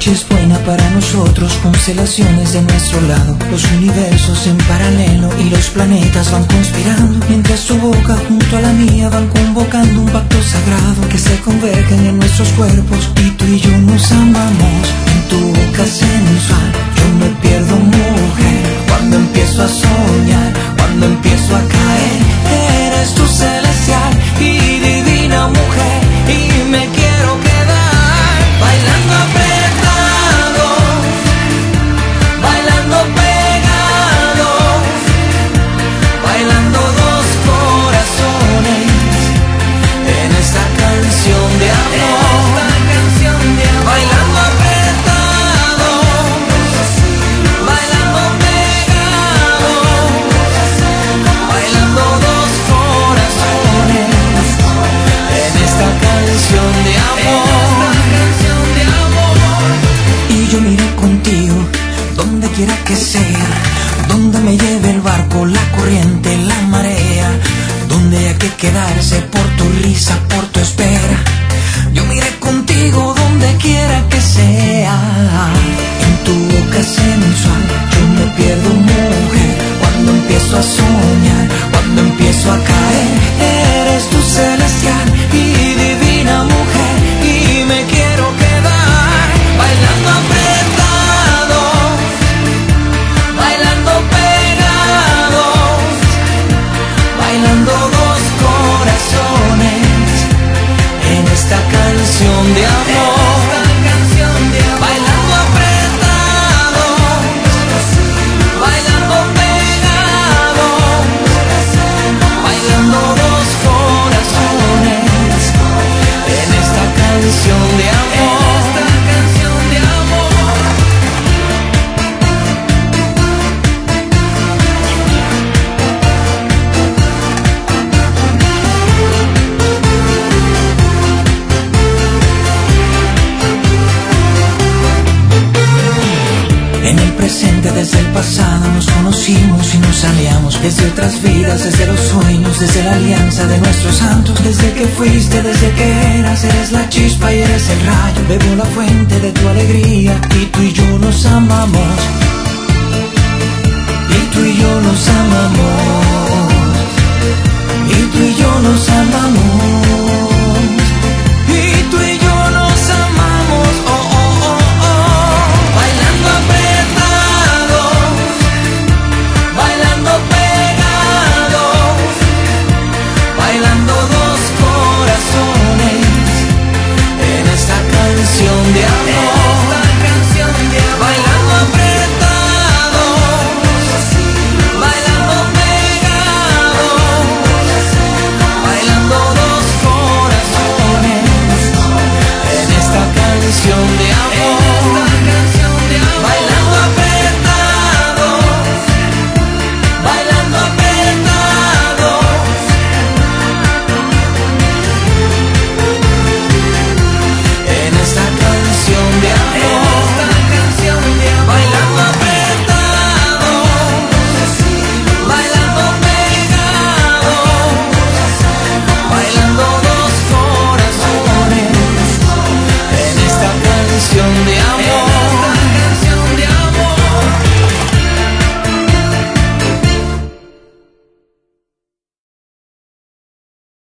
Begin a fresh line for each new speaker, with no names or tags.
noche es buena para nosotros, constelaciones de nuestro lado, los universos en paralelo y los planetas van conspirando, mientras tu boca junto a la mía van convocando un pacto sagrado, que se convergen en nuestros cuerpos y tú y yo nos amamos. En tu boca sensual yo me pierdo, mujer, cuando empiezo a soñar, cuando empiezo a caer. Eres tu celestial y divina mujer y me quiero quedar bailando apretado, bailando pegado, bailando dos corazones en esta canción de amor, bailando apretado, bailando pegado, bailando dos corazones en esta canción de amor. Y yo miré contigo donde quiera que sea, donde me lleve el barco, la corriente, la marea, donde hay que quedarse por tu risa, por tu espera. Yo miré contigo donde quiera que sea. En tu boca sensual yo me pierdo, mujer, cuando empiezo a soñar, cuando empiezo a caer. Eres tu celestial y divina mujer y me quiero quedar bailando apretado, bailando pegado, bailando dos corazones en esta canción de amor, bailando apretado, bailando pegado, bailando dos corazones en esta canción de amor. En el presente, desde el pasado nos conocimos y nos aliamos, desde otras vidas, desde los sueños, desde la alianza de nuestros santos, desde que fuiste, desde que eras, eres la chispa y eres el rayo, bebo la fuente de tu alegría y tú y yo nos amamos, y tú y yo nos amamos, y tú y yo nos amamos. Y tú y yo nos amamos, oh, oh, oh, oh. Bailando apretado, bailando pegado, bailando dos corazones en esta canción de amor, bailando apretado, bailando pegado, bailando dos corazones en esta canción de amor.